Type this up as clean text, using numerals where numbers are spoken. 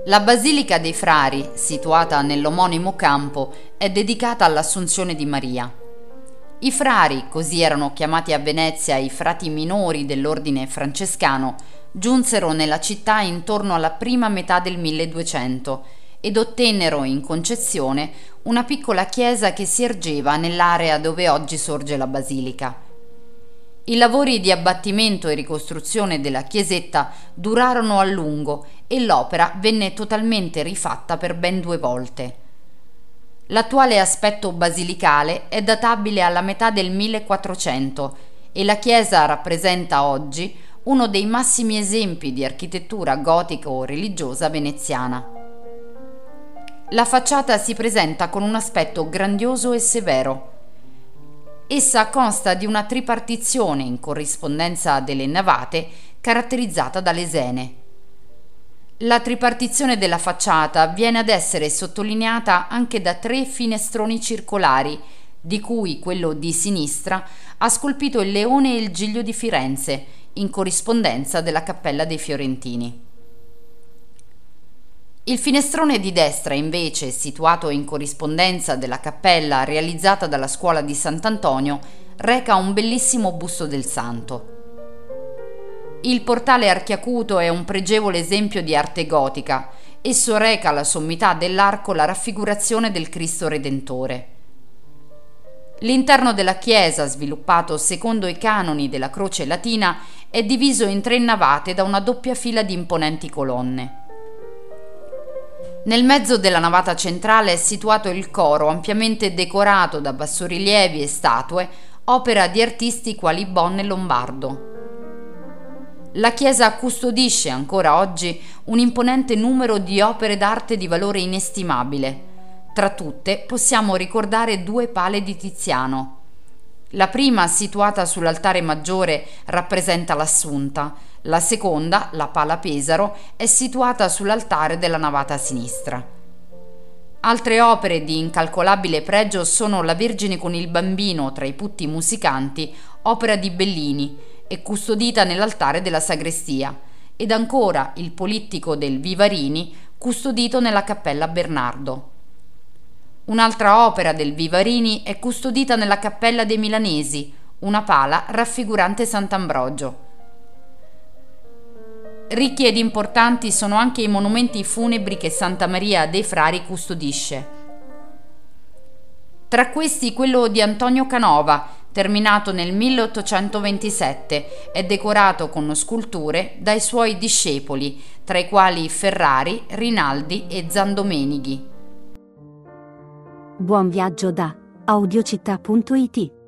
La Basilica dei Frari, situata nell'omonimo campo, è dedicata all'Assunzione di Maria. I frari, così erano chiamati a Venezia i frati minori dell'ordine francescano, giunsero nella città intorno alla prima metà del 1200 ed ottennero in concessione una piccola chiesa che si ergeva nell'area dove oggi sorge la basilica. I lavori di abbattimento e ricostruzione della chiesetta durarono a lungo e l'opera venne totalmente rifatta per ben 2 volte. L'attuale aspetto basilicale è databile alla metà del 1400 e la chiesa rappresenta oggi uno dei massimi esempi di architettura gotico-religiosa veneziana. La facciata si presenta con un aspetto grandioso e severo. Essa consta di una tripartizione in corrispondenza delle navate caratterizzata da lesene. La tripartizione della facciata viene ad essere sottolineata anche da 3 finestroni circolari, di cui quello di sinistra ha scolpito il leone e il giglio di Firenze, in corrispondenza della Cappella dei Fiorentini. Il finestrone di destra, invece, situato in corrispondenza della cappella realizzata dalla scuola di Sant'Antonio, reca un bellissimo busto del santo. Il portale archiacuto è un pregevole esempio di arte gotica. Esso reca alla sommità dell'arco la raffigurazione del Cristo Redentore. L'interno della chiesa, sviluppato secondo i canoni della croce latina, è diviso in 3 navate da una doppia fila di imponenti colonne. Nel mezzo della navata centrale è situato il coro, ampiamente decorato da bassorilievi e statue, opera di artisti quali Bonne e Lombardo. La chiesa custodisce ancora oggi un imponente numero di opere d'arte di valore inestimabile. Tra tutte possiamo ricordare 2 pale di Tiziano. La prima, situata sull'altare maggiore, rappresenta l'Assunta. La seconda, la Pala Pesaro, è situata sull'altare della navata sinistra. Altre opere di incalcolabile pregio sono la Vergine con il Bambino tra i putti musicanti, opera di Bellini, e custodita nell'altare della sagrestia, ed ancora il Polittico del Vivarini, custodito nella Cappella Bernardo. Un'altra opera del Vivarini è custodita nella Cappella dei Milanesi, una pala raffigurante Sant'Ambrogio. Ricchi ed importanti sono anche i monumenti funebri che Santa Maria dei Frari custodisce. Tra questi quello di Antonio Canova, terminato nel 1827, è decorato con sculture dai suoi discepoli, tra i quali Ferrari, Rinaldi e Zandomenighi. Buon viaggio da audiocittà.it